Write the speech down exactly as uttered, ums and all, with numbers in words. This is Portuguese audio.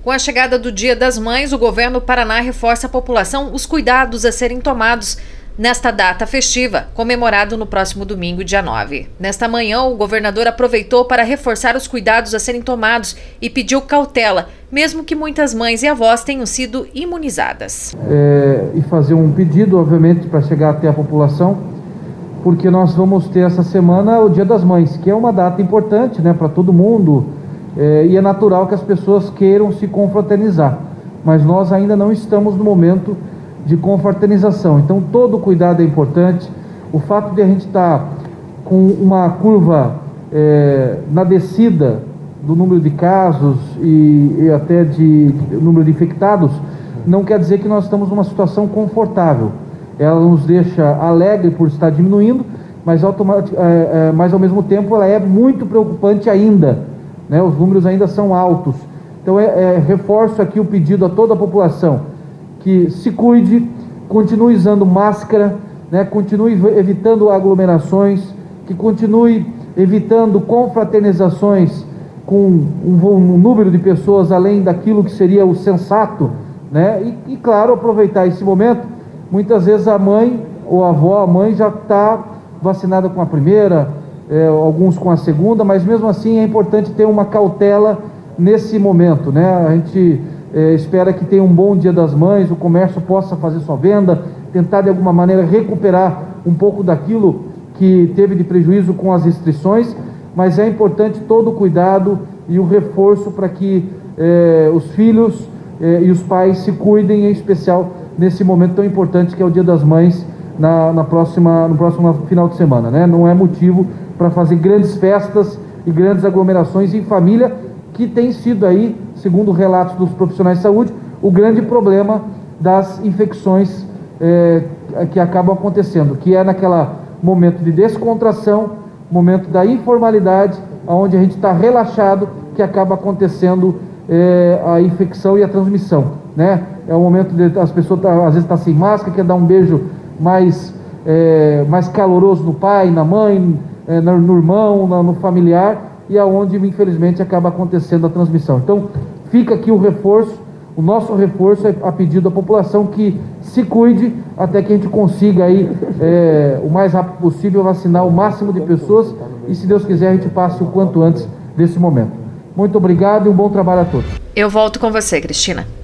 Com a chegada do Dia das Mães, o governo Paraná reforça à população os cuidados a serem tomados nesta data festiva, comemorado no próximo domingo, dia nove. Nesta manhã, o governador aproveitou para reforçar os cuidados a serem tomados e pediu cautela, mesmo que muitas mães e avós tenham sido imunizadas. É, e fazer um pedido, obviamente, para chegar até a população, porque nós vamos ter essa semana o Dia das Mães, que é uma data importante, né, para todo mundo, é, e é natural que as pessoas queiram se confraternizar, mas nós ainda não estamos no momento de confraternização, então todo cuidado é importante. O fato de a gente estar tá com uma curva é, na descida do número de casos e, e até de, de número de infectados, não quer dizer que nós estamos numa situação confortável. Ela nos deixa alegre por estar diminuindo, mas, automatic, é, é, mas ao mesmo tempo ela é muito preocupante ainda, né? Os números ainda são altos. Então é, é, reforço aqui o pedido a toda a população que se cuide, continue usando máscara, né? Continue evitando aglomerações, que continue evitando confraternizações com um, um número de pessoas além daquilo que seria o sensato, né? E, e claro, aproveitar esse momento. Muitas vezes a mãe ou a avó, a mãe já está vacinada com a primeira, é, alguns com a segunda, mas mesmo assim é importante ter uma cautela nesse momento, né? A gente é, espera que tenha um bom Dia das Mães, o comércio possa fazer sua venda, tentar de alguma maneira recuperar um pouco daquilo que teve de prejuízo com as restrições, mas é importante todo o cuidado e o reforço para que é, os filhos é, e os pais se cuidem, em especial nesse momento tão importante que é o Dia das Mães, na, na próxima, no próximo final de semana, né? Não é motivo para fazer grandes festas e grandes aglomerações em família, que tem sido aí, segundo relatos dos profissionais de saúde, o grande problema das infecções é, que acabam acontecendo, que é naquela momento de descontração, momento da informalidade, onde a gente está relaxado, que acaba acontecendo é, a infecção e a transmissão, né? É o momento de as pessoas tá, às vezes estão tá sem máscara, quer dar um beijo mais, é, mais caloroso no pai, na mãe, é, no, no irmão, no, no familiar, e aonde infelizmente acaba acontecendo a transmissão. Então fica aqui o reforço, o nosso reforço é a pedido da população que se cuide até que a gente consiga aí é, o mais rápido possível vacinar o máximo de pessoas e, se Deus quiser, a gente passe o quanto antes desse momento. Muito obrigado e um bom trabalho a todos. Eu volto com você, Cristina.